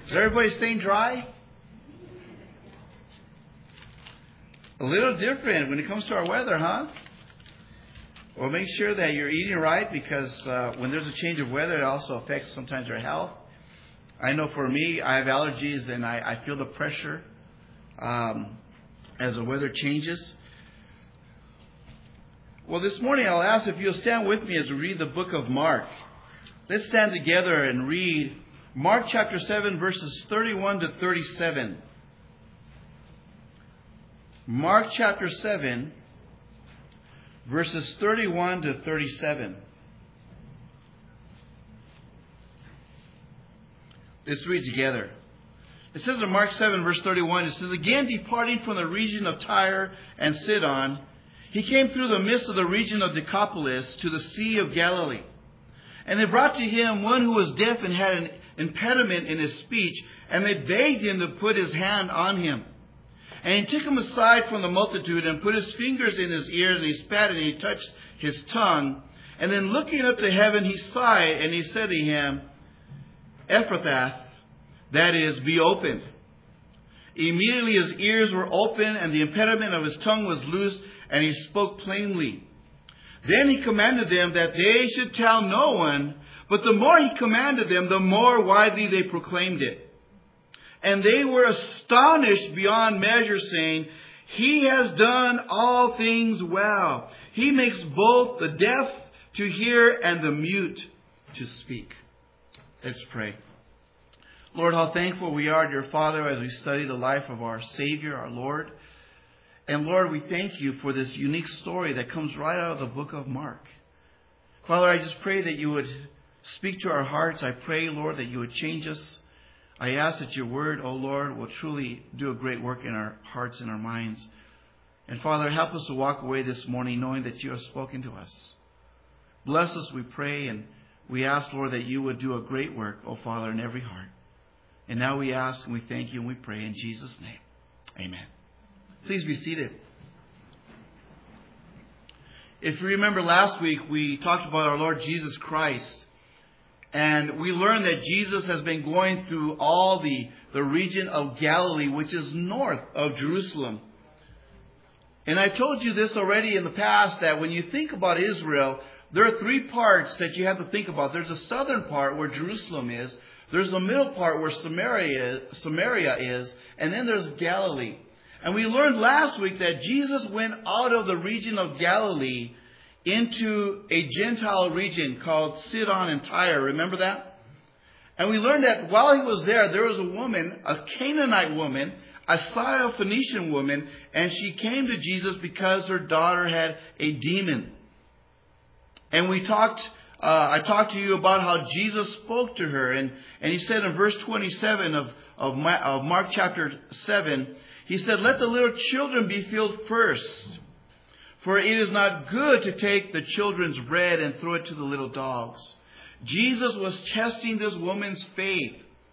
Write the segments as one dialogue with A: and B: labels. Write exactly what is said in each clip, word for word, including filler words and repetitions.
A: Is everybody staying dry? A little different when it comes to our weather, huh? Well, make sure that you're eating right, because uh, when there's a change of weather, it also affects sometimes our health. I know for me, I have allergies, and I, I feel the pressure um, as the weather changes. Well, this morning I'll ask if you'll stand with me as we read the book of Mark. Let's stand together and read Mark chapter seven, verses thirty-one to thirty-seven. Mark chapter seven, verses thirty-one to thirty-seven. Let's read together. It says in Mark seven, verse thirty-one, it says, "Again, departing from the region of Tyre and Sidon, he came through the midst of the region of Decapolis to the Sea of Galilee. And they brought to him one who was deaf and had an impediment in his speech, and they begged him to put his hand on him. And he took him aside from the multitude and put his fingers in his ears, and he spat and he touched his tongue. And then looking up to heaven, he sighed, and he said to him, Ephphatha, that is, be opened. Immediately his ears were opened, and the impediment of his tongue was loosed, and he spoke plainly. Then he commanded them that they should tell no one, but the more he commanded them, the more widely they proclaimed it. And they were astonished beyond measure, saying, He has done all things well. He makes both the deaf to hear and the mute to speak." Let's pray. Lord, how thankful we are, dear Father, as we study the life of our Savior, our Lord. And Lord, we thank you for this unique story that comes right out of the book of Mark. Father, I just pray that you would speak to our hearts. I pray, Lord, that you would change us. I ask that your word, O Lord, will truly do a great work in our hearts and our minds. And Father, help us to walk away this morning knowing that you have spoken to us. Bless us, we pray, and we ask, Lord, that you would do a great work, O Father, in every heart. And now we ask and we thank you and we pray in Jesus' name. Amen. Please be seated. If you remember last week, we talked about our Lord Jesus Christ. And we learned that Jesus has been going through all the, the region of Galilee, which is north of Jerusalem. And I told you this already in the past, that when you think about Israel, there are three parts that you have to think about. There's a southern part where Jerusalem is. There's the middle part where Samaria, Samaria is. And then there's Galilee. And we learned last week that Jesus went out of the region of Galilee into a Gentile region called Sidon and Tyre. Remember that? And we learned that while he was there, there was a woman, a Canaanite woman, a Syrophoenician woman, and she came to Jesus because her daughter had a demon. And we talked, uh, I talked to you about how Jesus spoke to her. And, and he said in verse twenty-seven of, of, my, of Mark chapter seven, he said, "Let the little children be filled first. For it is not good to take the children's bread and throw it to the little dogs." Jesus was testing this woman's faith.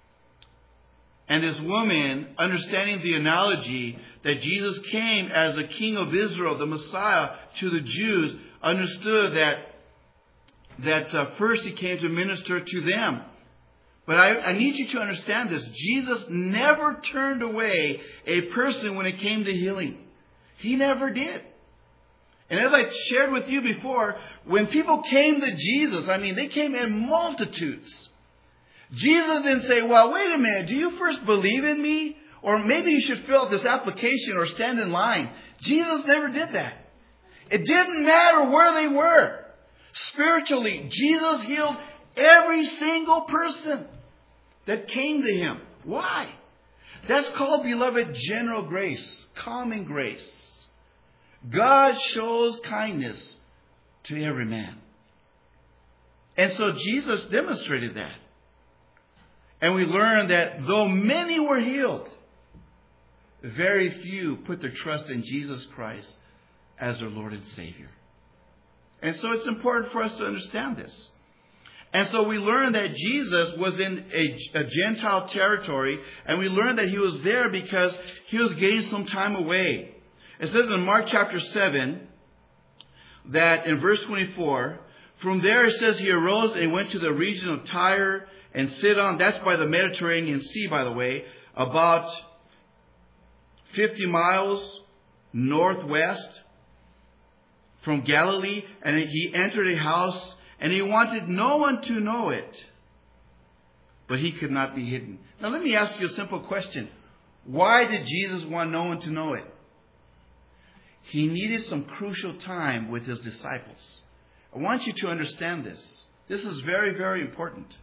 A: And this woman, understanding the analogy that Jesus came as the King of Israel, the Messiah, to the Jews, understood that, that uh, first he came to minister to them. But I, I need you to understand this. Jesus never turned away a person when it came to healing. He never did. And as I shared with you before, when people came to Jesus, I mean, they came in multitudes. Jesus didn't say, "Well, wait a minute, do you first believe in me? Or maybe you should fill out this application or stand in line." Jesus never did that. It didn't matter where they were. Spiritually, Jesus healed every single person that came to him. Why? That's called, beloved, general grace, common grace. God shows kindness to every man. And so Jesus demonstrated that. And we learned that though many were healed, very few put their trust in Jesus Christ as their Lord and Savior. And so it's important for us to understand this. And so we learned that Jesus was in a, a Gentile territory, and we learned that he was there because he was getting some time away. It says in Mark chapter seven that in verse twenty-four, from there it says he arose and went to the region of Tyre and Sidon. That's by the Mediterranean Sea, by the way, about fifty miles northwest from Galilee. And he entered a house, and he wanted no one to know it, but he could not be hidden. Now let me ask you a simple question. Why did Jesus want no one to know it? He needed some crucial time with his disciples. I want you to understand this. This is very, very important.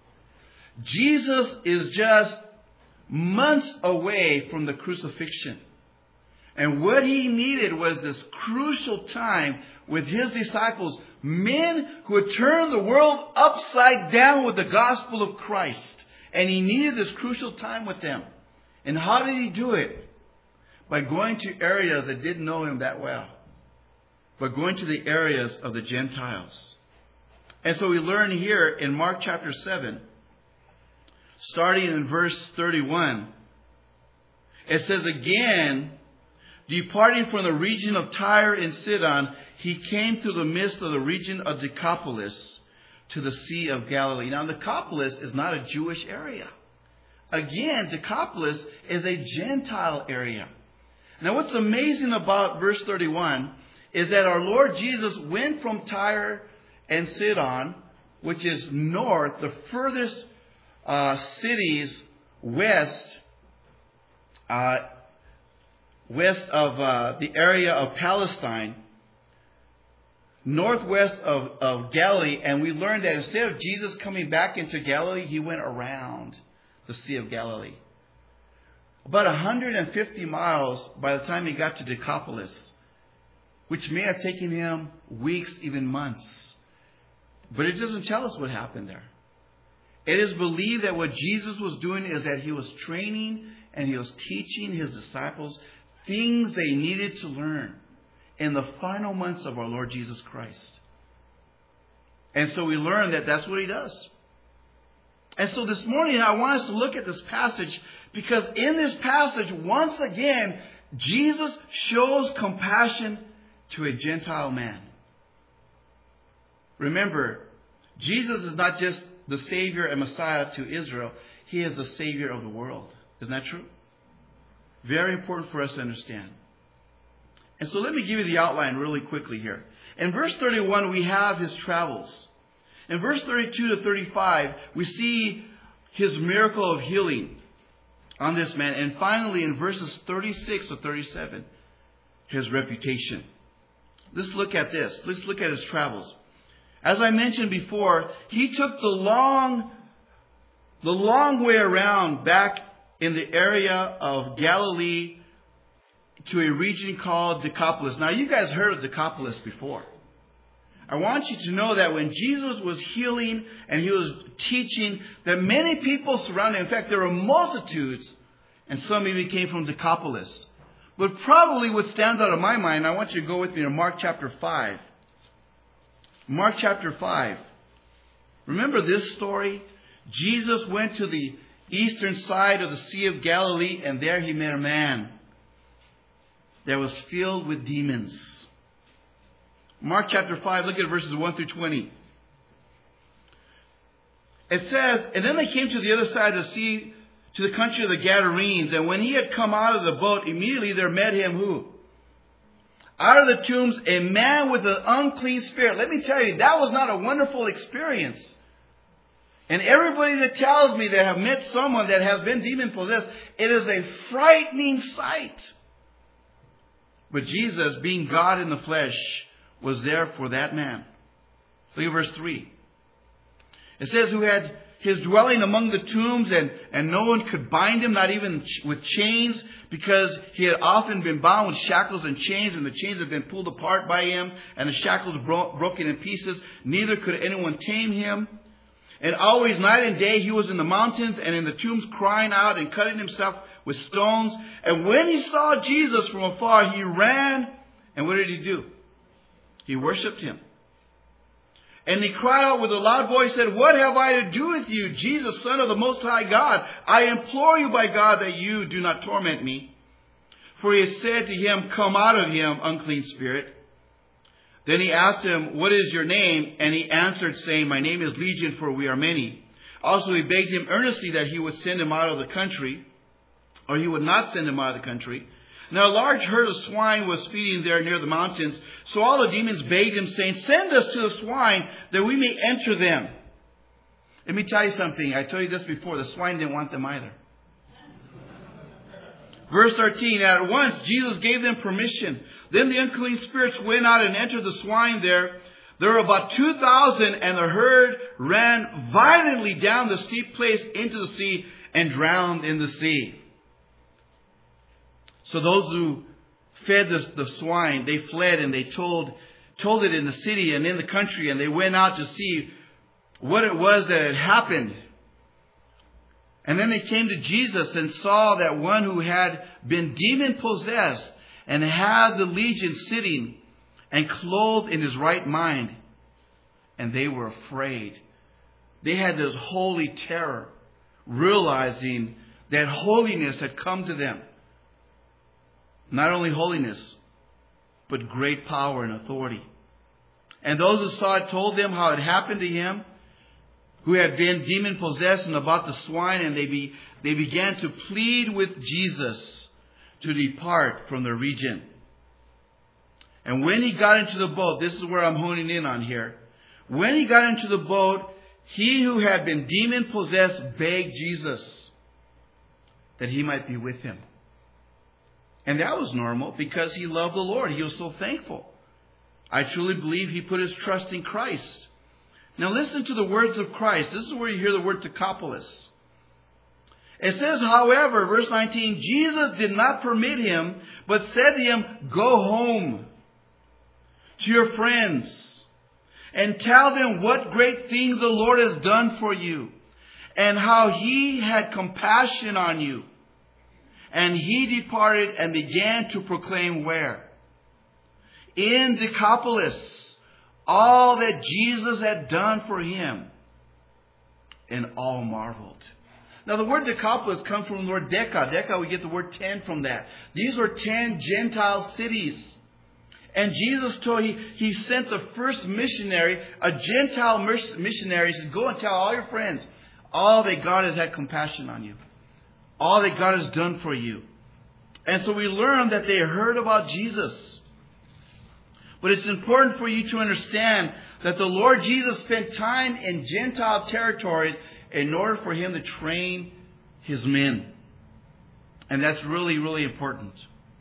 A: Jesus is just months away from the crucifixion. And what he needed was this crucial time with his disciples, men who had turned the world upside down with the gospel of Christ. And he needed this crucial time with them. And how did he do it? By going to areas that didn't know him that well. By going to the areas of the Gentiles. And so we learn here in Mark chapter seven, starting in verse thirty-one, it says, again, departing from the region of Tyre and Sidon, he came through the midst of the region of Decapolis to the Sea of Galilee. Now, Decapolis is not a Jewish area. Again, Decapolis is a Gentile area. Now, what's amazing about verse thirty-one is that our Lord Jesus went from Tyre and Sidon, which is north, the furthest uh, cities west, uh, west of uh, the area of Palestine, northwest of, of Galilee. And we learned that instead of Jesus coming back into Galilee, he went around the Sea of Galilee. About one hundred fifty miles by the time he got to Decapolis, which may have taken him weeks, even months. But it doesn't tell us what happened there. It is believed that what Jesus was doing is that he was training and he was teaching his disciples things they needed to learn in the final months of our Lord Jesus Christ. And so we learn that that's what he does. And so this morning I want us to look at this passage, because in this passage, once again, Jesus shows compassion to a Gentile man. Remember, Jesus is not just the Savior and Messiah to Israel. He is the Savior of the world. Isn't that true? Very important for us to understand. And so let me give you the outline really quickly here. In verse thirty-one, we have his travels. In verse thirty-two to thirty-five, we see his miracle of healing on this man. And finally, in verses thirty-six to thirty-seven, his reputation. Let's look at this. Let's look at his travels. As I mentioned before, he took the long, the long way around back in the area of Galilee to a region called Decapolis. Now, you guys heard of Decapolis before. I want you to know that when Jesus was healing and he was teaching, that many people surrounded him. In fact, there were multitudes, and some even came from Decapolis. But probably what stands out of my mind, I want you to go with me to Mark chapter five. Mark chapter five. Remember this story? Jesus went to the eastern side of the Sea of Galilee, and there he met a man that was filled with demons. Mark chapter five, look at verses one through twenty. It says, and then they came to the other side of the sea, to the country of the Gadarenes. And when he had come out of the boat, immediately there met him who? Out of the tombs, a man with an unclean spirit. Let me tell you, that was not a wonderful experience. And everybody that tells me they have met someone that has been demon-possessed, it is a frightening sight. But Jesus, being God in the flesh, was there for that man. Look at verse three. It says, who had his dwelling among the tombs, and, and no one could bind him, not even with chains, because he had often been bound with shackles and chains, and the chains had been pulled apart by him, and the shackles bro- broken in pieces. Neither could anyone tame him. And always night and day he was in the mountains and in the tombs, crying out and cutting himself with stones. And when he saw Jesus from afar, he ran. And what did he do? He worshipped him. And he cried out with a loud voice, said, what have I to do with you, Jesus, Son of the Most High God? I implore you by God that you do not torment me. For he had said to him, come out of him, unclean spirit. Then he asked him, what is your name? And he answered, saying, my name is Legion, for we are many. Also, he begged him earnestly that he would send him out of the country, or he would not send him out of the country. Now a large herd of swine was feeding there near the mountains. So all the demons begged him, saying, "Send us to the swine, that we may enter them." Let me tell you something. I told you this before. The swine didn't want them either. Verse thirteen, at once Jesus gave them permission. Then the unclean spirits went out and entered the swine there. There were about two thousand, and the herd ran violently down the steep place into the sea and drowned in the sea. So those who fed the, the swine, they fled and they told, told it in the city and in the country, and they went out to see what it was that had happened. And then they came to Jesus and saw that one who had been demon-possessed and had the legion sitting and clothed in his right mind. And they were afraid. They had this holy terror, realizing that holiness had come to them. Not only holiness, but great power and authority. And those who saw it told them how it happened to him, who had been demon-possessed, and about the swine, and they be, they began to plead with Jesus to depart from the region. And when he got into the boat, this is where I'm honing in on here. When he got into the boat, he who had been demon-possessed begged Jesus that he might be with him. And that was normal because he loved the Lord. He was so thankful. I truly believe he put his trust in Christ. Now listen to the words of Christ. This is where you hear the word Decapolis. It says, however, verse nineteen, Jesus did not permit him, but said to him, "Go home to your friends and tell them what great things the Lord has done for you and how he had compassion on you." And he departed and began to proclaim where? In Decapolis, all that Jesus had done for him. And all marveled. Now the word Decapolis comes from the word Deca. Deca, we get the word ten from that. These were ten Gentile cities. And Jesus told, he, he sent the first missionary, a Gentile missionary. He said, "Go and tell all your friends, all that God has had compassion on you. All that God has done for you." And so we learn that they heard about Jesus. But it's important for you to understand that the Lord Jesus spent time in Gentile territories in order for him to train his men. And that's really, really important.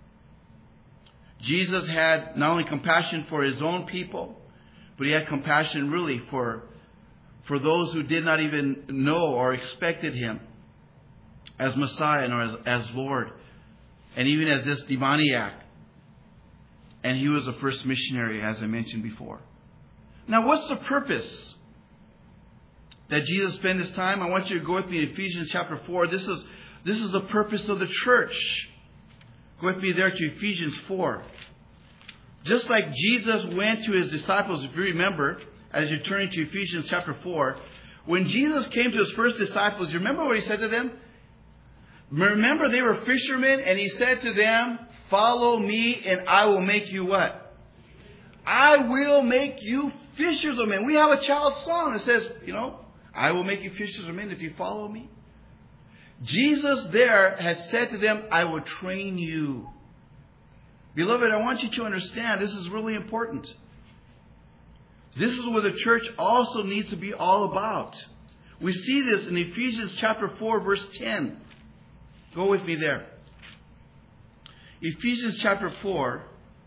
A: Jesus had not only compassion for his own people, but he had compassion really for, for those who did not even know or expected him as Messiah or as, as Lord, and even as this demoniac. And he was the first missionary, as I mentioned before. Now, what's the purpose that Jesus spent his time? I want you to go with me to Ephesians chapter four. This is, this is the purpose of the church. Go with me there to Ephesians four. Just like Jesus went to his disciples, if you remember, as you're turning to Ephesians chapter four, when Jesus came to his first disciples, you remember what he said to them? Remember, they were fishermen, and he said to them, "Follow me, and I will make you what? I will make you fishers of men." We have a child's song that says, you know, "I will make you fishers of men if you follow me." Jesus there has said to them, "I will train you." Beloved, I want you to understand this is really important. This is what the church also needs to be all about. We see this in Ephesians chapter four, verse ten. Go with me there. Ephesians chapter four.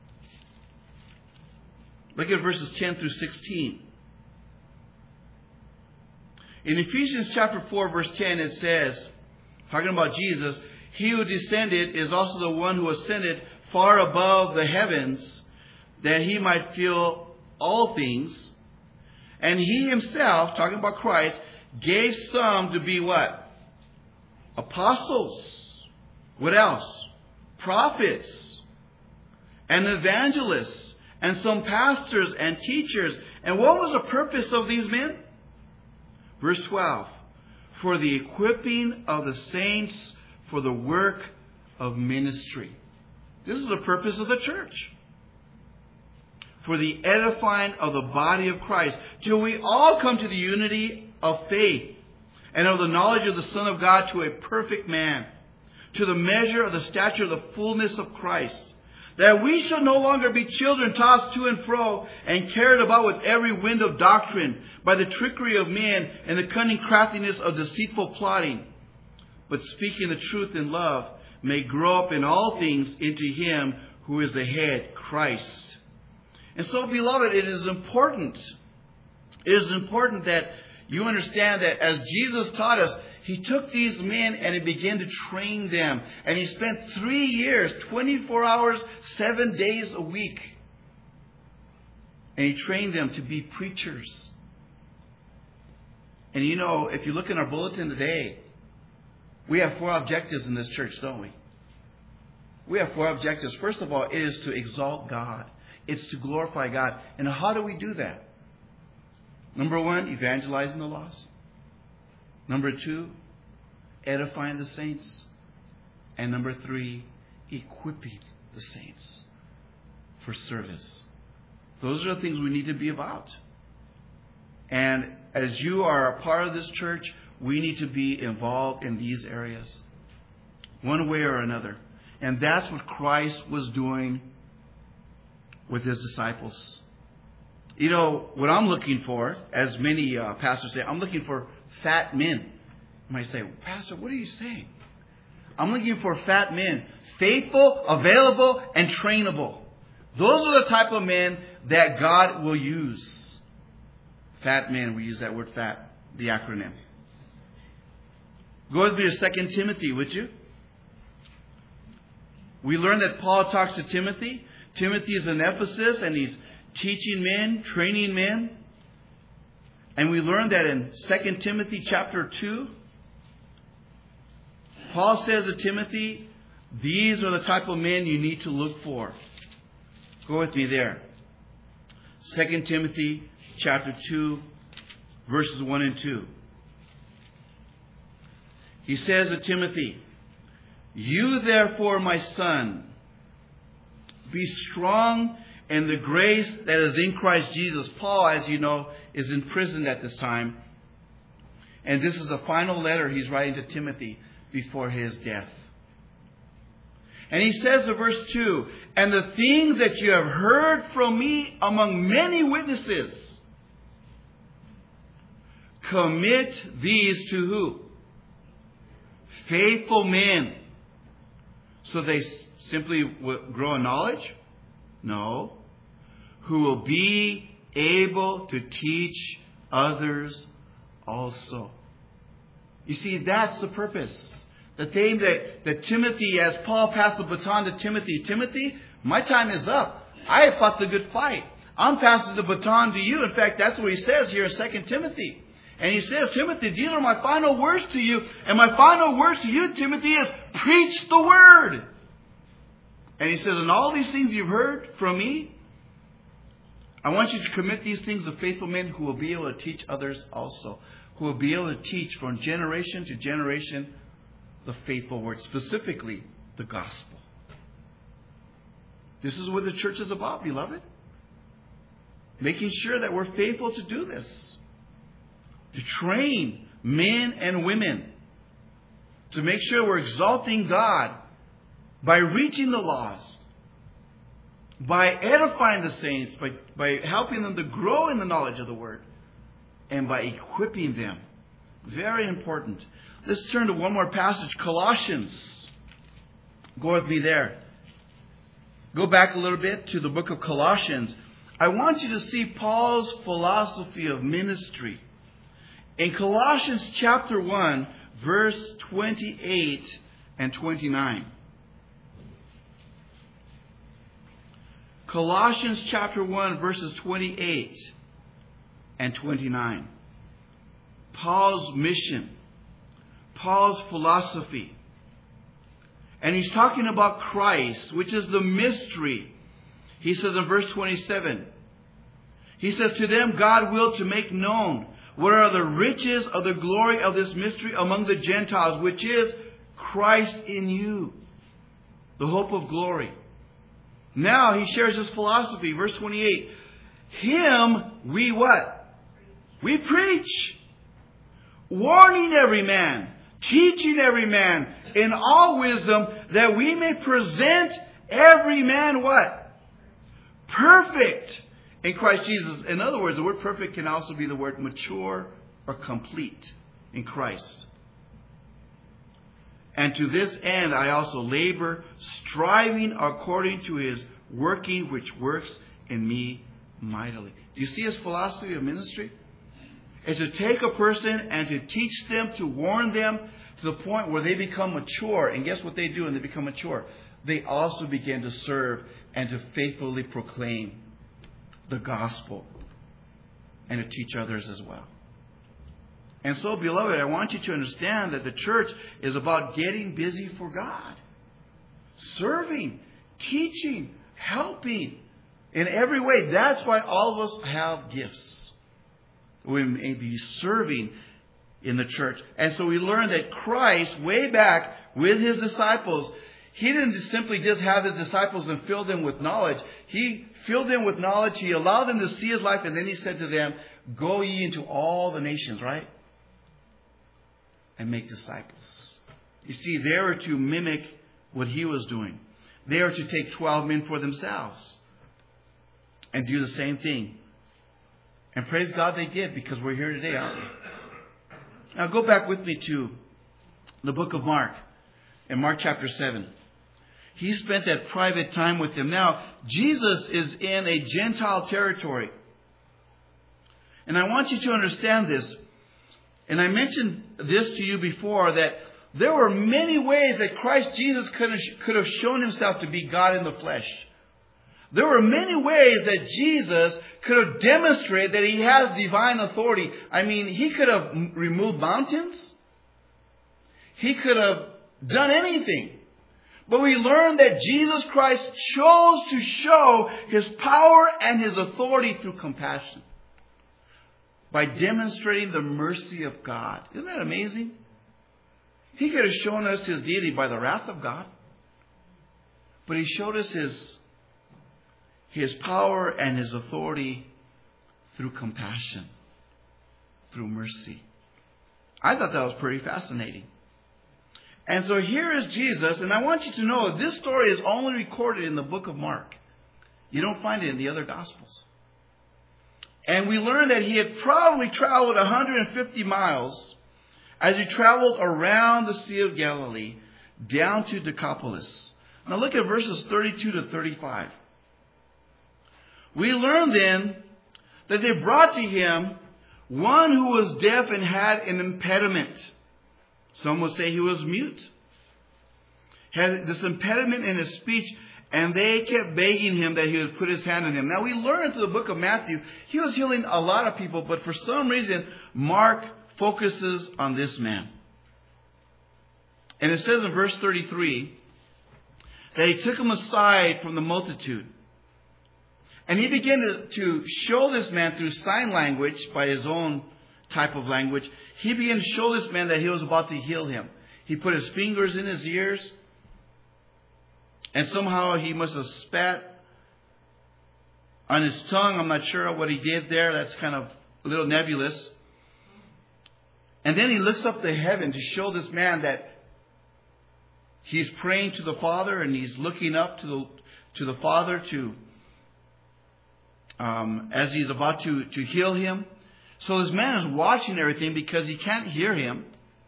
A: Look at verses ten through sixteen. In Ephesians chapter four, verse ten, it says, talking about Jesus, "He who descended is also the one who ascended far above the heavens, that he might fill all things. And he himself," talking about Christ, "gave some to be what? Apostles." What else? Prophets and evangelists and some pastors and teachers. And what was the purpose of these men? Verse twelve. "For the equipping of the saints for the work of ministry." This is the purpose of the church. "For the edifying of the body of Christ, till we all come to the unity of faith and of the knowledge of the Son of God to a perfect man, to the measure of the stature of the fullness of Christ, that we shall no longer be children tossed to and fro and carried about with every wind of doctrine by the trickery of men and the cunning craftiness of deceitful plotting, but speaking the truth in love, may grow up in all things into Him who is the head, Christ. And so, beloved, it is important. It is important that you understand that as Jesus taught us, He took these men and He began to train them. And He spent three years, twenty-four hours, seven days a week. And He trained them to be preachers. And you know, if you look in our bulletin today, we have four objectives in this church, don't we? We have four objectives. First of all, it is to exalt God. It's to glorify God. And how do we do that? Number one, evangelizing the lost. Number two, edifying the saints. And number three, equipping the saints for service. Those are the things we need to be about. And as you are a part of this church, we need to be involved in these areas, one way or another. And that's what Christ was doing with His disciples. You know, what I'm looking for, as many uh, pastors say, I'm looking for fat men. You might say, Pastor, what are you saying? I'm looking for fat men, faithful, available, and trainable. Those are the type of men that God will use. Fat men, we use that word fat, the acronym. Go with me to Second Timothy, would you? We learned that Paul talks to Timothy. Timothy is in Ephesus and he's teaching men, training men. And we learned that in Second Timothy chapter two. Paul says to Timothy, these are the type of men you need to look for. Go with me there. Second Timothy chapter two, verses one and two. He says to Timothy, you therefore, my son, be strong in the grace that is in Christ Jesus. Paul, as you know, is in prison at this time. And this is the final letter he's writing to Timothy before his death. And he says in verse two, and the things that you have heard from me among many witnesses, commit these to who? Faithful men. So they simply grow in knowledge? No. Who will be able to teach others also. You see, that's the purpose. The thing that, that Timothy, as Paul passed the baton to Timothy, Timothy, my time is up. I have fought the good fight. I'm passing the baton to you. In fact, that's what he says here in Second Timothy. And he says, Timothy, these are my final words to you. And my final words to you, Timothy, is preach the word. And he says, and all these things you've heard from me, I want you to commit these things to faithful men who will be able to teach others also. Who will be able to teach from generation to generation the faithful word, specifically the gospel. This is what the church is about, beloved. Making sure that we're faithful to do this. To train men and women. To make sure we're exalting God by reaching the lost. By edifying the saints. By, by helping them to grow in the knowledge of the word. And by equipping them. Very important. Let's turn to one more passage. Colossians. Go with me there. Go back a little bit to the book of Colossians. I want you to see Paul's philosophy of ministry. In Colossians chapter one, verse twenty-eight and twenty-nine. Colossians chapter one, verses twenty-eight and twenty-nine. Paul's mission. Paul's philosophy. And he's talking about Christ, which is the mystery. He says in verse twenty-seven, he says, to them God willed to make known what are the riches of the glory of this mystery among the Gentiles, which is Christ in you, the hope of glory. Now he shares his philosophy. Verse twenty-eight, him we what? We preach. warning every man, teaching every man in all wisdom, that we may present every man what? Perfect in Christ Jesus. In other words, the word perfect can also be the word mature or complete in Christ. And to this end I also labor, striving according to His working, which works in me mightily. Do you see His philosophy of ministry? Is to take a person and to teach them, to warn them to the point where they become mature. And guess what they do when they become mature? They also begin to serve and to faithfully proclaim the gospel and to teach others as well. And so, beloved, I want you to understand that the church is about getting busy for God. Serving, teaching, helping in every way. That's why all of us have gifts. We may be serving in the church. And so we learn that Christ, way back with His disciples, He didn't just simply just have His disciples and fill them with knowledge. He filled them with knowledge. He allowed them to see His life. And then He said to them, go ye into all the nations, right? And make disciples. You see, they were to mimic what He was doing. They were to take twelve men for themselves and do the same thing. And praise God they did, because we're here today, aren't we? Now go back with me to the book of Mark. In Mark chapter seven. He spent that private time with them. Now, Jesus is in a Gentile territory. And I want you to understand this. And I mentioned this to you before, that there were many ways that Christ Jesus could have, could have shown Himself to be God in the flesh. There were many ways that Jesus could have demonstrated that He had divine authority. I mean, He could have removed mountains. He could have done anything. But we learn that Jesus Christ chose to show His power and His authority through compassion, by demonstrating the mercy of God. Isn't that amazing? He could have shown us His deity by the wrath of God. But He showed us His, His power and His authority through compassion, through mercy. I thought that was pretty fascinating. And so here is Jesus, and I want you to know this story is only recorded in the book of Mark. You don't find it in the other Gospels. And we learn that He had probably traveled one hundred fifty miles as He traveled around the Sea of Galilee down to Decapolis. Now look at verses thirty-two to thirty-five. We learn then that they brought to Him one who was deaf and had an impediment. Some will say he was mute. Had this impediment in his speech, and they kept begging Him that He would put His hand on him. Now we learn through the book of Matthew, He was healing a lot of people, but for some reason, Mark focuses on this man. And it says in verse thirty-three, that He took him aside from the multitude. And He began to, to show this man through sign language, by His own type of language. He began to show this man that He was about to heal him. He put His fingers in his ears. And somehow He must have spat on his tongue. I'm not sure what He did there. That's kind of a little nebulous. And then He looks up to heaven to show this man that he's praying to the Father, and he's looking up to the to the Father to um, as He's about to, to heal him. So this man is watching everything because he can't hear Him.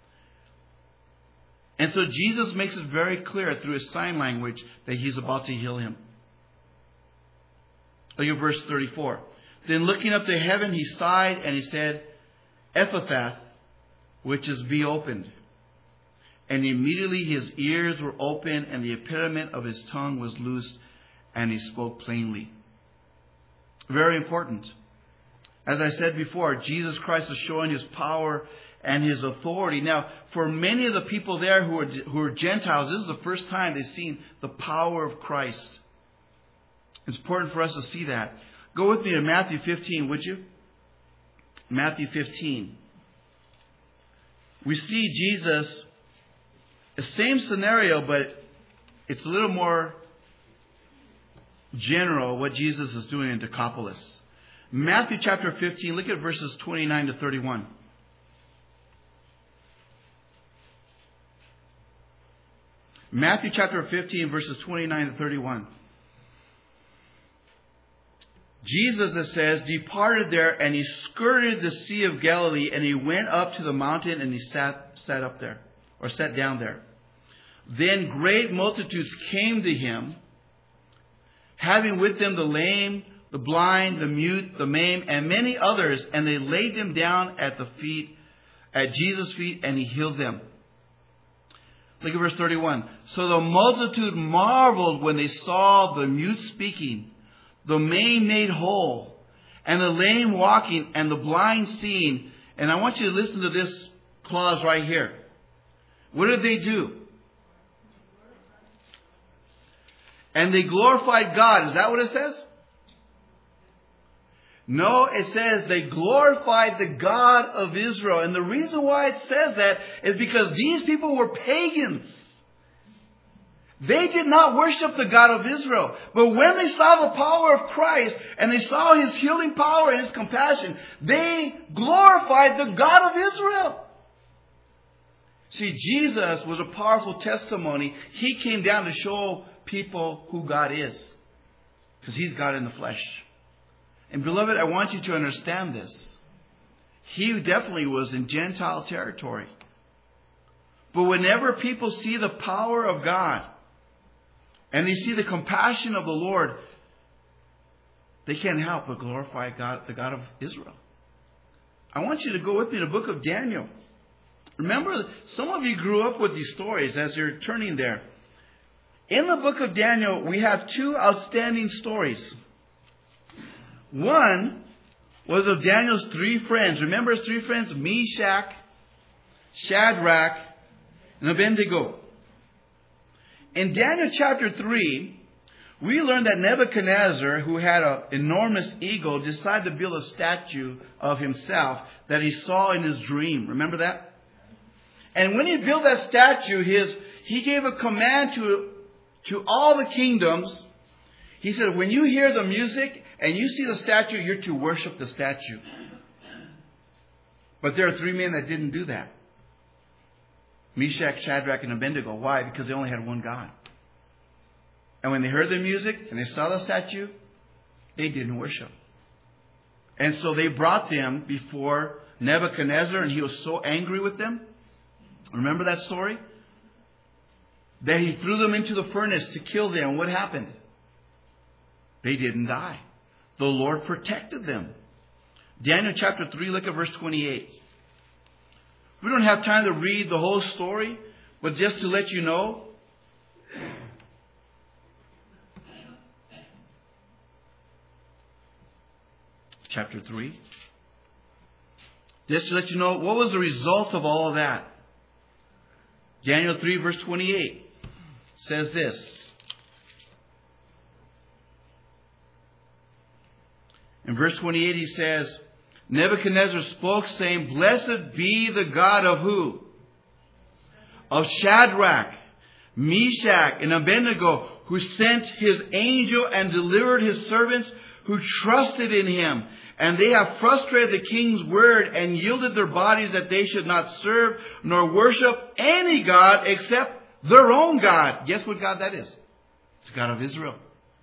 A: And so Jesus makes it very clear through His sign language that He's about to heal him. Look at verse thirty-four. Then looking up to heaven, He sighed and He said, Ephphatha, which is be opened. And immediately his ears were opened, and the impediment of his tongue was loosed, and he spoke plainly. Very important. As I said before, Jesus Christ is showing His power and His authority. Now, for many of the people there who are, who are Gentiles, this is the first time they've seen the power of Christ. It's important for us to see that. Go with me to Matthew fifteen, would you? Matthew fifteen. We see Jesus, the same scenario, but it's a little more general what Jesus is doing in Decapolis. Matthew chapter fifteen, look at verses twenty-nine to thirty-one. Matthew chapter fifteen, verses twenty-nine to thirty-one. Jesus, it says, departed there, and he skirted the Sea of Galilee, and he went up to the mountain, and he sat sat up there, or sat down there. Then great multitudes came to him, having with them the lame, the blind, the mute, the maimed, and many others, and they laid them down at the feet, at Jesus' feet, and he healed them. Look at verse thirty-one. So the multitude marveled when they saw the mute speaking, the maimed made whole, and the lame walking, and the blind seeing. And I want you to listen to this clause right here. What did they do? And they glorified God. Is that what it says? No, it says they glorified the God of Israel. And the reason why it says that is because these people were pagans. They did not worship the God of Israel. But when they saw the power of Christ and they saw his healing power and his compassion, they glorified the God of Israel. See, Jesus was a powerful testimony. He came down to show people who God is, because he's God in the flesh. And beloved, I want you to understand this. He definitely was in Gentile territory. But whenever people see the power of God and they see the compassion of the Lord, they can't help but glorify God, the God of Israel. I want you to go with me to the book of Daniel. Remember, some of you grew up with these stories as you're turning there. In the book of Daniel, we have two outstanding stories. One was of Daniel's three friends. Remember his three friends? Meshach, Shadrach, and Abednego. In Daniel chapter three, we learn that Nebuchadnezzar, who had an enormous ego, decided to build a statue of himself that he saw in his dream. Remember that? And when he built that statue, his he gave a command to, to all the kingdoms. He said, when you hear the music and you see the statue, you're to worship the statue. But there are three men that didn't do that. Meshach, Shadrach, and Abednego. Why? Because they only had one God. And when they heard the music and they saw the statue, they didn't worship. And so they brought them before Nebuchadnezzar, and he was so angry with them. Remember that story? That he threw them into the furnace to kill them. What happened? They didn't die. The Lord protected them. Daniel chapter three, look at verse twenty-eight. We don't have time to read the whole story, but just to let you know, chapter three, just to let you know, what was the result of all of that? Daniel three, verse twenty-eight says this. In verse twenty-eight, he says, Nebuchadnezzar spoke, saying, blessed be the God of who? Of Shadrach, Meshach, and Abednego, who sent his angel and delivered his servants who trusted in him. And they have frustrated the king's word and yielded their bodies that they should not serve nor worship any God except their own God. Guess what God that is? It's the God of Israel.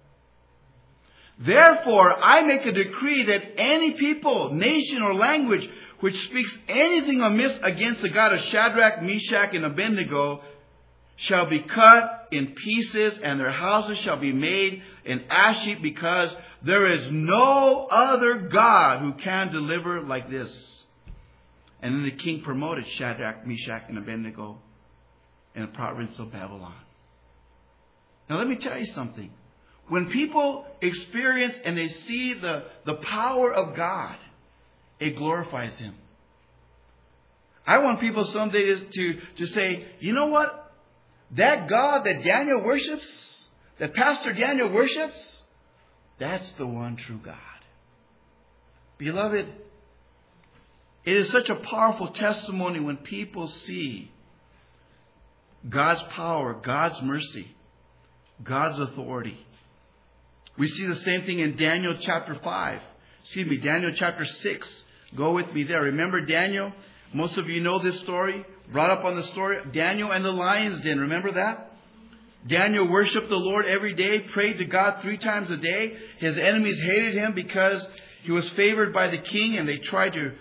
A: Therefore, I make a decree that any people, nation, or language which speaks anything amiss against the God of Shadrach, Meshach, and Abednego shall be cut in pieces, and their houses shall be made an ash heap, because there is no other God who can deliver like this. And then the king promoted Shadrach, Meshach, and Abednego in the province of Babylon. Now let me tell you something. When people experience and they see the, the power of God, it glorifies him. I want people someday to, to, to say, you know what? That God that Daniel worships, that Pastor Daniel worships, that's the one true God. Beloved, it is such a powerful testimony when people see God's power, God's mercy, God's authority. We see the same thing in Daniel chapter five. Excuse me, Daniel chapter six. Go with me there. Remember Daniel? Most of you know this story. Brought up on the story. Daniel and the lion's den. Remember that? Daniel worshiped the Lord every day, prayed to God three times a day. His enemies hated him because he was favored by the king, and they tried to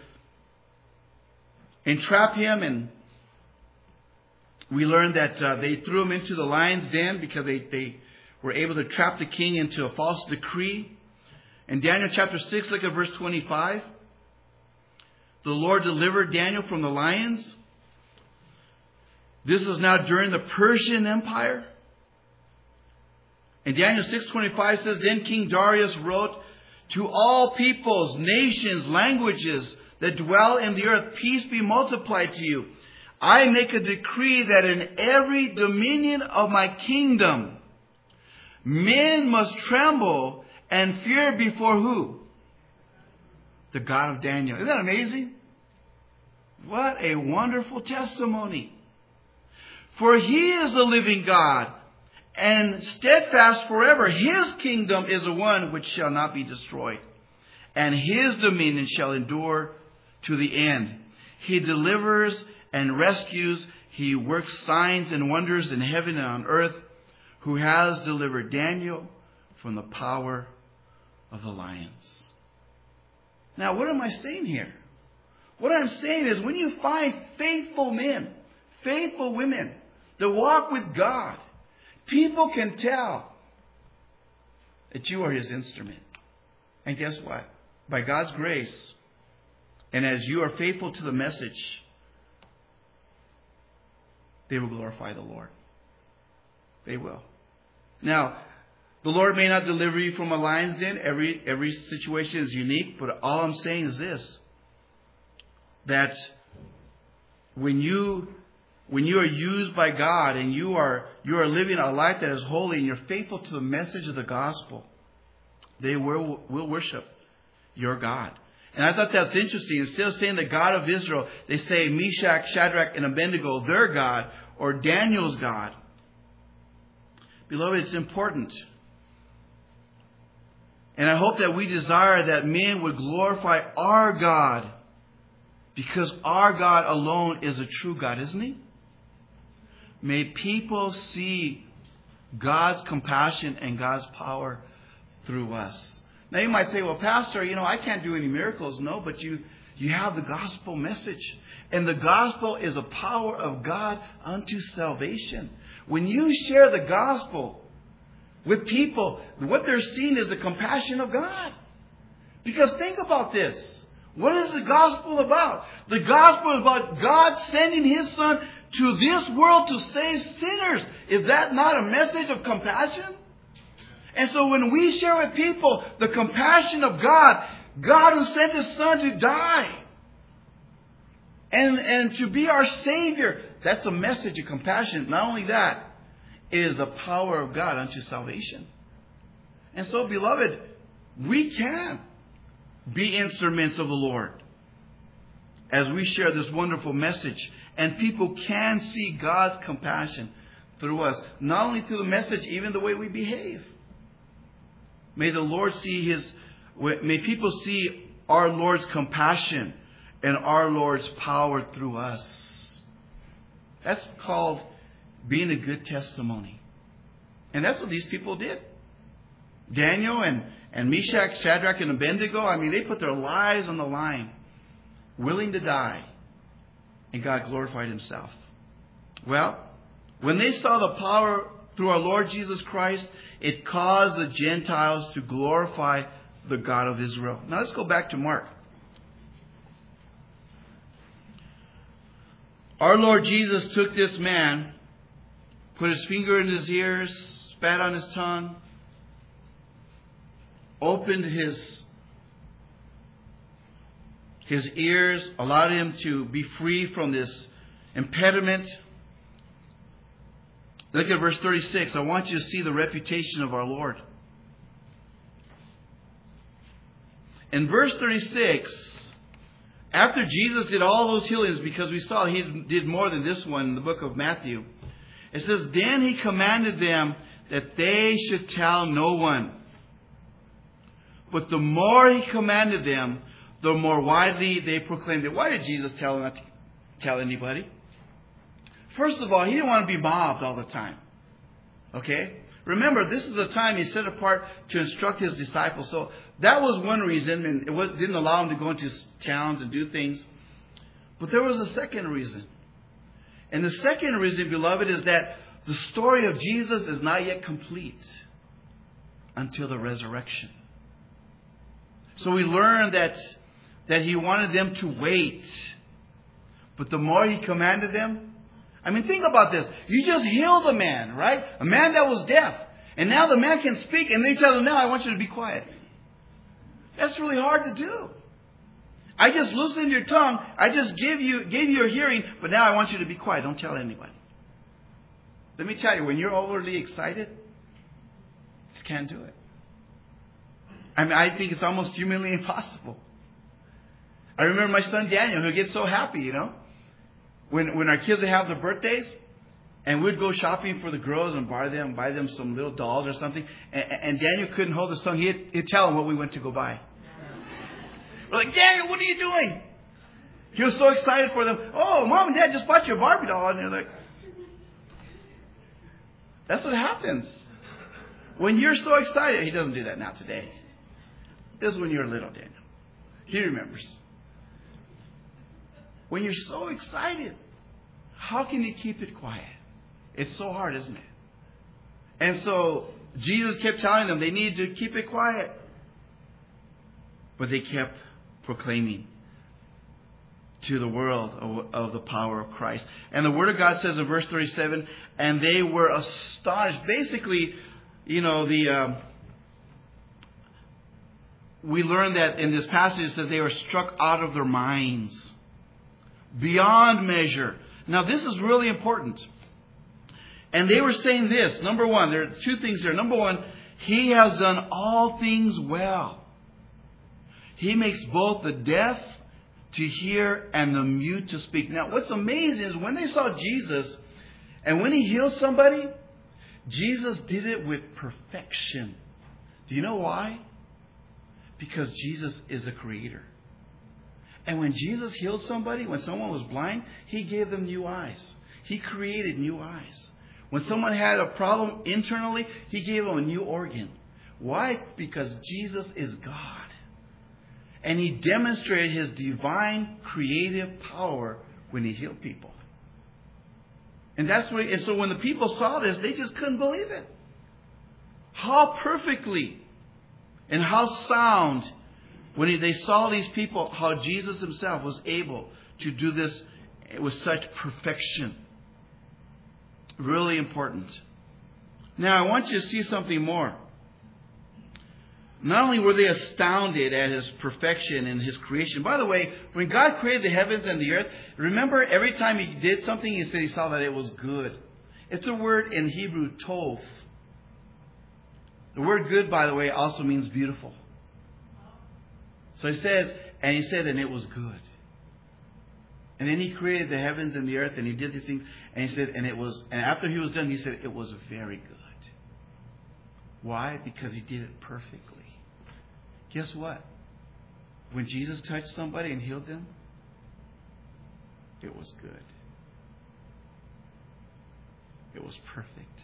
A: entrap him. And we learned that uh, they threw him into the lion's den because they, they were able to trap the king into a false decree. In Daniel chapter six, look at verse twenty-five. The Lord delivered Daniel from the lions. This was now during the Persian Empire. And Daniel six twenty-five says, Then King Darius wrote, To all peoples, nations, languages that dwell in the earth, peace be multiplied to you. I make a decree that in every dominion of my kingdom, men must tremble and fear before who? The God of Daniel. Isn't that amazing? What a wonderful testimony. For he is the living God, and steadfast forever. His kingdom is the one which shall not be destroyed, and his dominion shall endure to the end. He delivers and rescues. He works signs and wonders in heaven and on earth, who has delivered Daniel from the power of the lions. Now, what am I saying here? What I'm saying is, when you find faithful men, faithful women that walk with God, people can tell that you are his instrument. And guess what? By God's grace, and as you are faithful to the message, they will glorify the Lord. They will. Now, the Lord may not deliver you from a lion's den. Every, every situation is unique. But all I'm saying is this. That when you when you are used by God and you are you are living a life that is holy and you're faithful to the message of the gospel, they will, will worship your God. And I thought that's interesting. Instead of saying the God of Israel, they say Meshach, Shadrach, and Abednego, their God, or Daniel's God. Beloved, it's important. And I hope that we desire that men would glorify our God, because our God alone is a true God, isn't he? May people see God's compassion and God's power through us. Now you might say, well, Pastor, you know, I can't do any miracles. No, but you, you have the gospel message. And the gospel is a power of God unto salvation. When you share the gospel with people, what they're seeing is the compassion of God. Because think about this. What is the gospel about? The gospel is about God sending his Son to this world to save sinners. Is that not a message of compassion? And so when we share with people the compassion of God, God who sent his Son to die and, and to be our Savior, that's a message of compassion. Not only that, it is the power of God unto salvation. And so, beloved, we can be instruments of the Lord as we share this wonderful message. And people can see God's compassion through us. Not only through the message, even the way we behave. May the Lord see his, may people see our Lord's compassion and our Lord's power through us. That's called being a good testimony. And that's what these people did. Daniel and, and Meshach, Shadrach, and Abednego, I mean, they put their lives on the line, willing to die. And God glorified himself. Well, when they saw the power through our Lord Jesus Christ, it caused the Gentiles to glorify the God of Israel. Now let's go back to Mark. Our Lord Jesus took this man, put his finger in his ears, spat on his tongue, opened his, his ears, allowed him to be free from this impediment. Look at verse thirty-six. I want you to see the reputation of our Lord. In verse thirty-six, after Jesus did all those healings, because we saw he did more than this one in the book of Matthew, it says, Then he commanded them that they should tell no one. But the more he commanded them, the more widely they proclaimed it. Why did Jesus tell them not to tell anybody? First of all, he didn't want to be mobbed all the time. Okay? Remember, this is the time He set apart to instruct His disciples. So that was one reason, and it was, didn't allow Him to go into towns and do things. But there was a second reason. And the second reason, beloved, is that the story of Jesus is not yet complete until the resurrection. So we learn that, that He wanted them to wait. But the more He commanded them, I mean, think about this. You just healed a man, right? A man that was deaf. And now the man can speak, and they tell him, now I want you to be quiet. That's really hard to do. I just loosened your tongue. I just gave you, gave you a hearing, but now I want you to be quiet. Don't tell anybody. Let me tell you, when you're overly excited, you just can't do it. I mean, I think it's almost humanly impossible. I remember my son Daniel, who gets so happy, you know. When when our kids would have their birthdays, and we'd go shopping for the girls and buy them buy them some little dolls or something, and, and Daniel couldn't hold his tongue. He'd, he'd tell them what we went to go buy. We're like, Daniel, what are you doing? He was so excited for them. Oh, Mom and Dad just bought you a Barbie doll. And they're like, that's what happens. When you're so excited, he doesn't do that now today. This is when you're little, Daniel. He remembers. When you're so excited, how can you keep it quiet? It's so hard, isn't it? And so Jesus kept telling them they needed to keep it quiet. But they kept proclaiming to the world of, of the power of Christ. And the Word of God says in verse thirty-seven, and they were astonished. Basically, you know, the um, we learned that in this passage it says they were struck out of their minds. Beyond measure. Now this is really important. And they were saying this. Number one, there are two things here. Number one, He has done all things well. He makes both the deaf to hear and the mute to speak. Now what's amazing is when they saw Jesus and when He healed somebody, Jesus did it with perfection. Do you know why? Because Jesus is the Creator. And when Jesus healed somebody, when someone was blind, He gave them new eyes. He created new eyes. When someone had a problem internally, He gave them a new organ. Why? Because Jesus is God. And He demonstrated His divine creative power when He healed people. And that's what, and so when the people saw this, they just couldn't believe it. How perfectly and how sound, when they saw these people, how Jesus Himself was able to do this with such perfection. Really important. Now, I want you to see something more. Not only were they astounded at His perfection and His creation. By the way, when God created the heavens and the earth, remember every time He did something, He said He saw that it was good. It's a word in Hebrew, tov. The word good, by the way, also means beautiful. So He says, and He said, and it was good. And then He created the heavens and the earth, and He did these things, and He said, and it was, and after He was done, He said, it was very good. Why? Because He did it perfectly. Guess what? When Jesus touched somebody and healed them, it was good. It was perfect.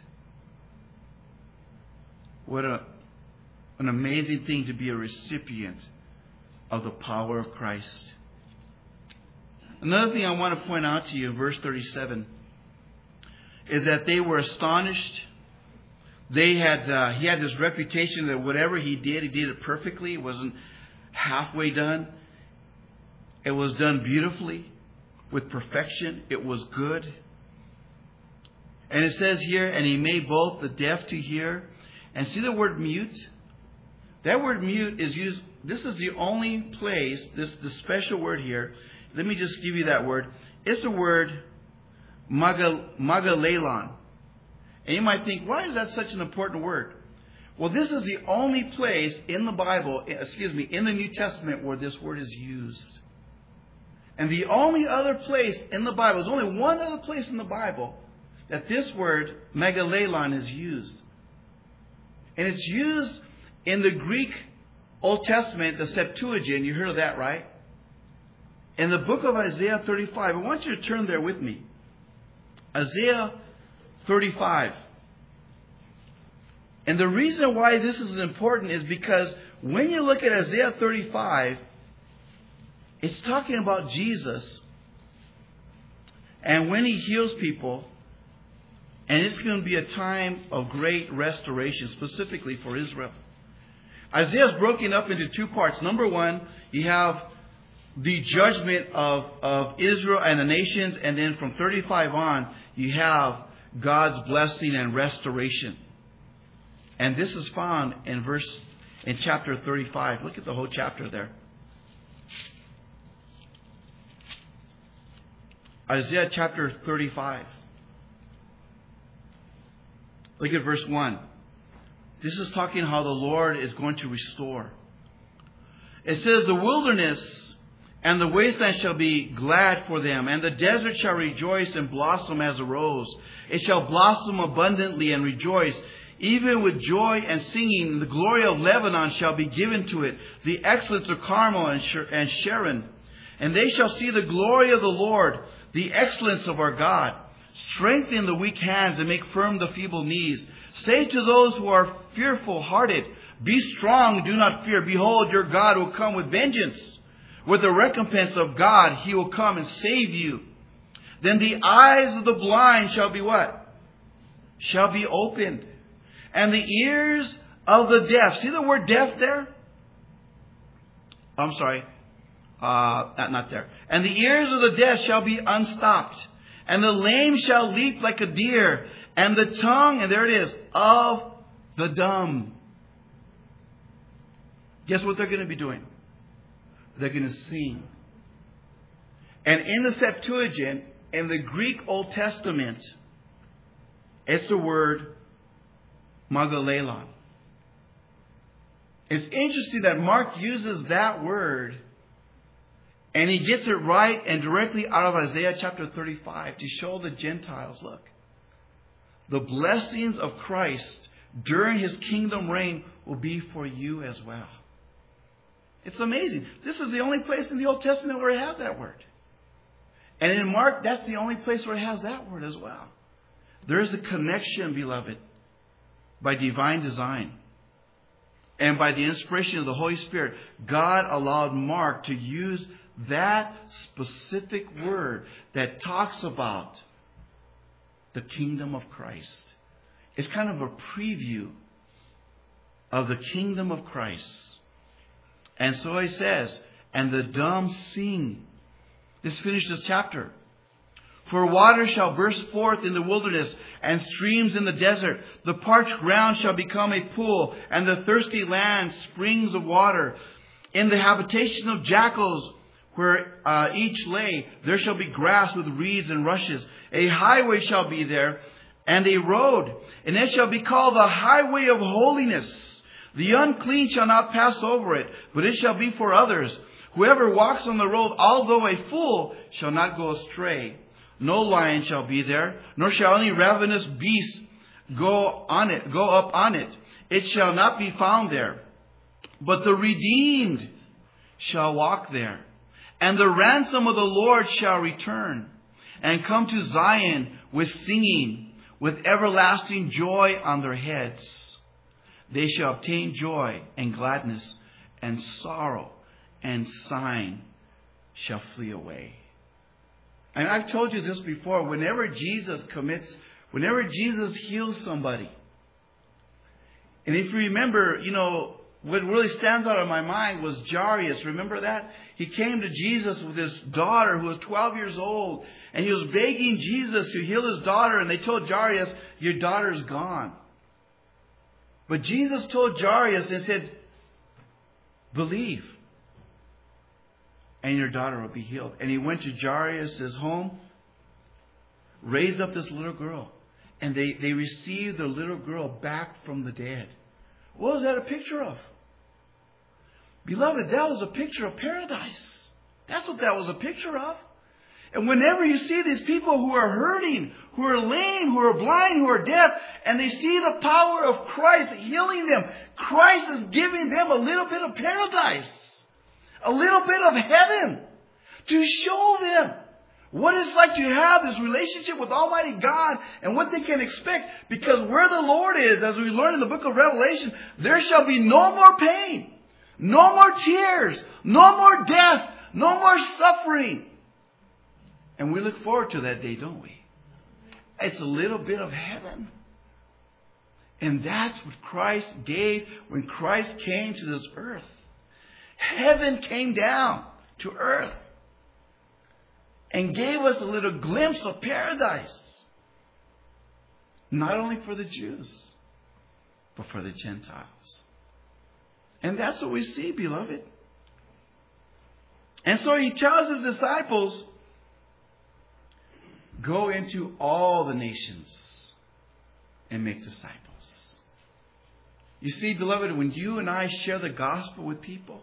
A: What a, an amazing thing to be a recipient of the power of Christ. Another thing I want to point out to you in verse thirty-seven is that they were astonished. They had uh, he had this reputation that whatever He did, He did it perfectly. It wasn't halfway done. It was done beautifully with perfection. It was good. And it says here, and He made both the deaf to hear. And see the word mute? That word mute is used. This is the only place, this the special word here. Let me just give you that word. It's the word magal, magalelon. And you might think, why is that such an important word? Well, this is the only place in the Bible, excuse me, in the New Testament where this word is used. And the only other place in the Bible, there's only one other place in the Bible that this word, megalelon, is used. And it's used in the Greek Old Testament, the Septuagint. You heard of that, right? In the book of Isaiah thirty-five. I want you to turn there with me. Isaiah thirty-five. And the reason why this is important is because when you look at Isaiah thirty-five, it's talking about Jesus. And when He heals people, and it's going to be a time of great restoration, specifically for Israel. Isaiah is broken up into two parts. Number one, you have the judgment of, of Israel and the nations. And then from thirty-five on, you have God's blessing and restoration. And this is found in verse, in chapter thirty-five. Look at the whole chapter there. Isaiah chapter thirty-five. Look at verse one. This is talking how the Lord is going to restore. It says, the wilderness and the wasteland shall be glad for them, and the desert shall rejoice and blossom as a rose. It shall blossom abundantly and rejoice, even with joy and singing. The glory of Lebanon shall be given to it, the excellence of Carmel and Sharon. And they shall see the glory of the Lord, the excellence of our God. Strengthen the weak hands and make firm the feeble knees. Say to those who are fearful-hearted, be strong, do not fear. Behold, your God will come with vengeance. With the recompense of God, He will come and save you. Then the eyes of the blind shall be what? Shall be opened. And the ears of the deaf. See the word deaf there? I'm sorry. Uh, not, not there. And the ears of the deaf shall be unstopped. And the lame shall leap like a deer. And the tongue, and there it is, of the dumb. Guess what they're going to be doing? They're going to sing. And in the Septuagint, in the Greek Old Testament, it's the word magalelon. It's interesting that Mark uses that word, and he gets it right and directly out of Isaiah chapter thirty-five to show the Gentiles, look, the blessings of Christ during His kingdom reign will be for you as well. It's amazing. This is the only place in the Old Testament where it has that word. And in Mark, that's the only place where it has that word as well. There is a connection, beloved, by divine design. And by the inspiration of the Holy Spirit, God allowed Mark to use that specific word that talks about the kingdom of Christ. It's kind of a preview of the kingdom of Christ. And so he says, and the dumb sing. This finishes this chapter. For water shall burst forth in the wilderness and streams in the desert. The parched ground shall become a pool, and the thirsty land springs of water. In the habitation of jackals, where uh, each lay, there shall be grass with reeds and rushes. A highway shall be there, and a road, and it shall be called the highway of holiness. The unclean shall not pass over it, but it shall be for others. Whoever walks on the road, although a fool, shall not go astray. No lion shall be there, nor shall any ravenous beast go on it, go up on it. It shall not be found there. But the redeemed shall walk there. And the ransom of the Lord shall return, and come to Zion with singing, with everlasting joy on their heads. They shall obtain joy and gladness, and sorrow and sighing shall flee away. And I've told you this before. Whenever Jesus commits, whenever Jesus heals somebody, and if you remember, you know, what really stands out in my mind was Jairus. Remember that? He came to Jesus with his daughter who was twelve years old. And he was begging Jesus to heal his daughter. And they told Jairus, your daughter's gone. But Jesus told Jairus and said, believe, and your daughter will be healed. And he went to Jairus' home, raised up this little girl. And they, they received the little girl back from the dead. What was that a picture of? Beloved, that was a picture of paradise. That's what that was a picture of. And whenever you see these people who are hurting, who are lame, who are blind, who are deaf, and they see the power of Christ healing them, Christ is giving them a little bit of paradise, a little bit of heaven, to show them what it's like to have this relationship with Almighty God and what they can expect. Because where the Lord is, as we learn in the book of Revelation, there shall be no more pain, no more tears, no more death, no more suffering. And we look forward to that day, don't we? It's a little bit of heaven. And that's what Christ gave when Christ came to this earth. Heaven came down to earth and gave us a little glimpse of paradise. Not only for the Jews, but for the Gentiles. And that's what we see, beloved. And so he tells his disciples, go into all the nations and make disciples. You see, beloved, when you and I share the gospel with people,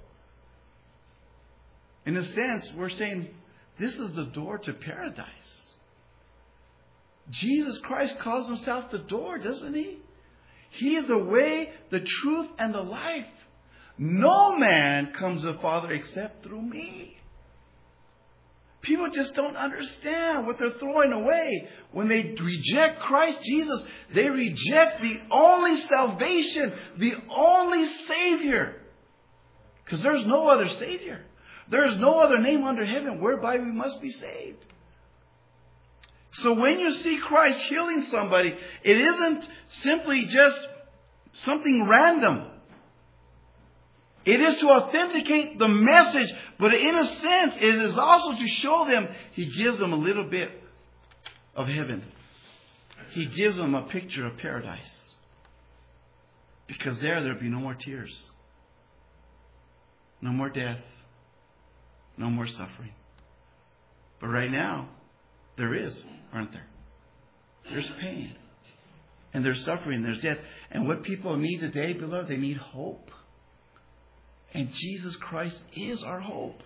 A: in a sense, we're saying, this is the door to paradise. Jesus Christ calls himself the door, doesn't he? He is the way, the truth, and the life. No man comes to the Father except through me. People just don't understand what they're throwing away. When they reject Christ Jesus, they reject the only salvation, the only Savior. Because there's no other Savior. There is no other name under heaven whereby we must be saved. So when you see Christ healing somebody, it isn't simply just something random. It is to authenticate the message, but in a sense, it is also to show them, he gives them a little bit of heaven. He gives them a picture of paradise. Because there, there'll be no more tears. No more death. No more suffering. But right now, there is, aren't there? There's pain. And there's suffering. There's death. And what people need today, beloved, they need hope. And Jesus Christ is our hope.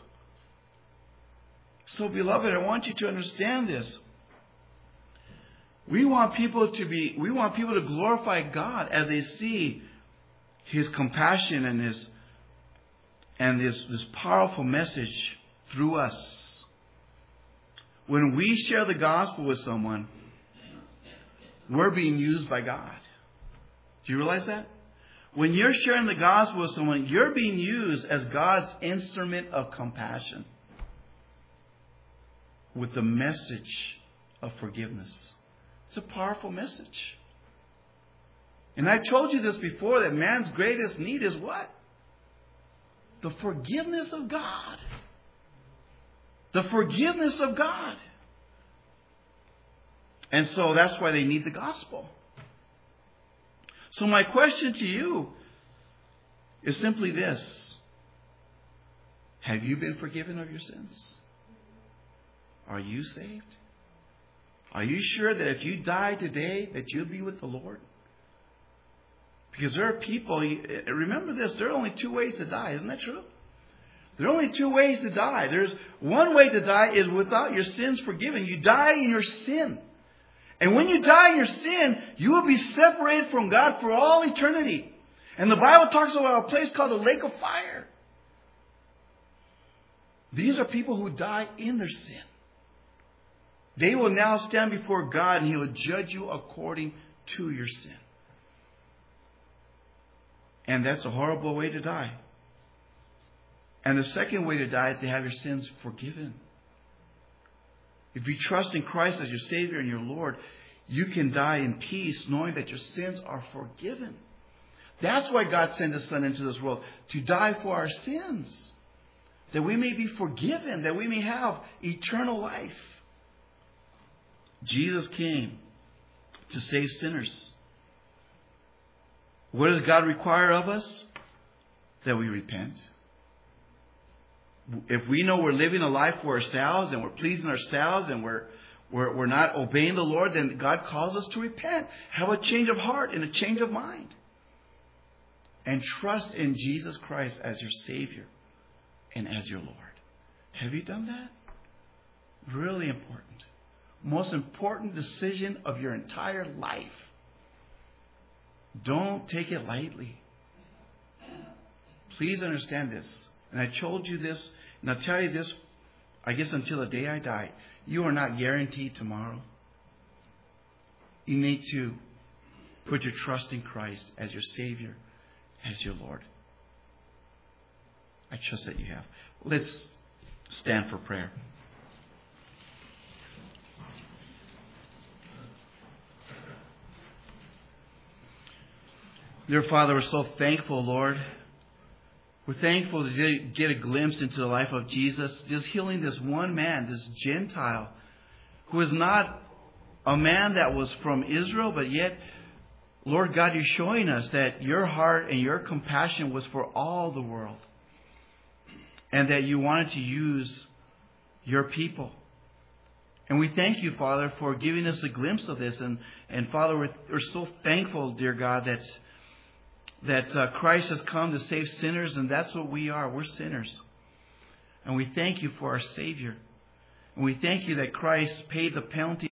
A: So, beloved, I want you to understand this. We want people to be, we want people to glorify God as they see his compassion and his and this, this powerful message through us. When we share the gospel with someone, we're being used by God. Do you realize that? When you're sharing the gospel with someone, you're being used as God's instrument of compassion with the message of forgiveness. It's a powerful message. And I told you this before, that man's greatest need is what? The forgiveness of God. The forgiveness of God. And so that's why they need the gospel. So my question to you is simply this. Have you been forgiven of your sins? Are you saved? Are you sure that if you die today that you'll be with the Lord? Because there are people, remember this, there are only two ways to die. Isn't that true? There are only two ways to die. There's one way to die is without your sins forgiven. You die in your sin. And when you die in your sin, you will be separated from God for all eternity. And the Bible talks about a place called the lake of fire. These are people who die in their sin. They will now stand before God and he will judge you according to your sin. And that's a horrible way to die. And the second way to die is to have your sins forgiven. If you trust in Christ as your Savior and your Lord, you can die in peace knowing that your sins are forgiven. That's why God sent His Son into this world, to die for our sins. That we may be forgiven, that we may have eternal life. Jesus came to save sinners. What does God require of us? That we repent. If we know we're living a life for ourselves and we're pleasing ourselves and we're, we're, we're not obeying the Lord, then God calls us to repent. Have a change of heart and a change of mind. And trust in Jesus Christ as your Savior and as your Lord. Have you done that? Really important. Most important decision of your entire life. Don't take it lightly. Please understand this. And I told you this, and I'll tell you this. I guess until the day I die, you are not guaranteed tomorrow. You need to put your trust in Christ as your Savior, as your Lord. I trust that you have. Let's stand for prayer. Dear Father, we're so thankful, Lord. We're thankful to get a glimpse into the life of Jesus, just healing this one man, this Gentile, who is not a man that was from Israel, but yet, Lord God, you're showing us that your heart and your compassion was for all the world, and that you wanted to use your people. And we thank you, Father, for giving us a glimpse of this. And, and Father, we're, we're so thankful, dear God, that that uh, Christ has come to save sinners, and that's what we are. We're sinners. And we thank you for our Savior. And we thank you that Christ paid the penalty